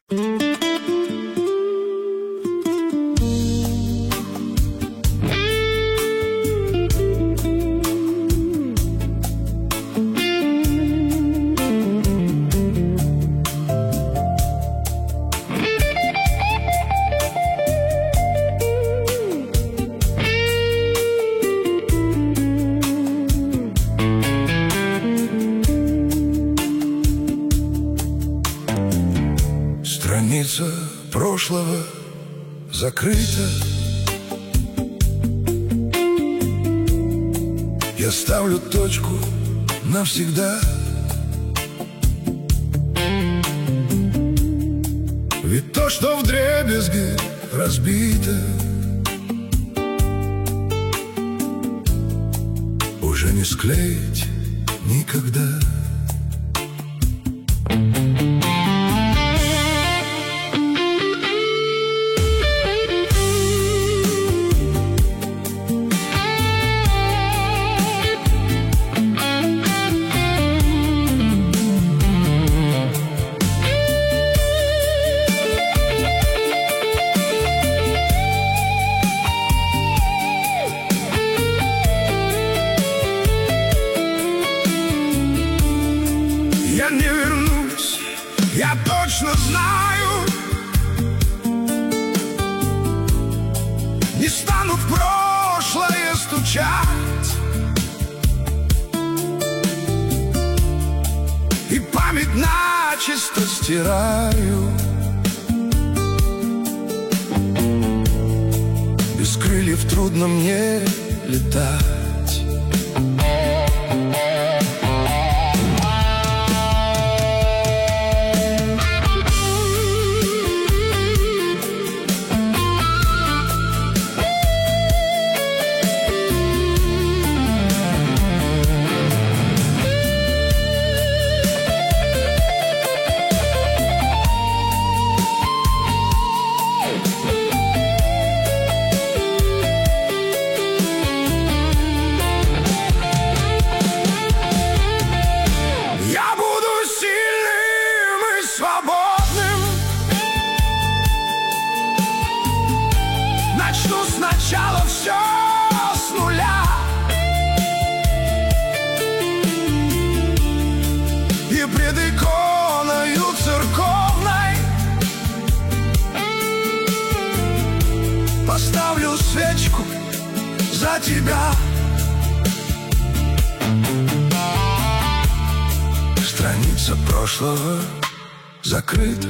Страница прошлого закрыта. Я ставлю точку навсегда. Ведь то, что вдребезги разбито, уже не склеить никогда. Я не вернусь, я точно знаю. Не стану в прошлое стучать и память начисто стираю. Без крыльев трудно мне летать. Начну сначала все с нуля и пред иконою церковной поставлю свечку за тебя. Страница прошлого закрыта.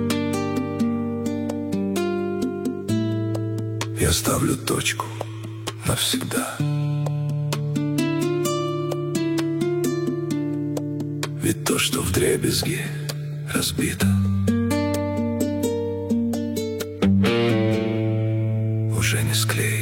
Я ставлю точку навсегда. Ведь то, что вдребезги разбито, уже не склеить.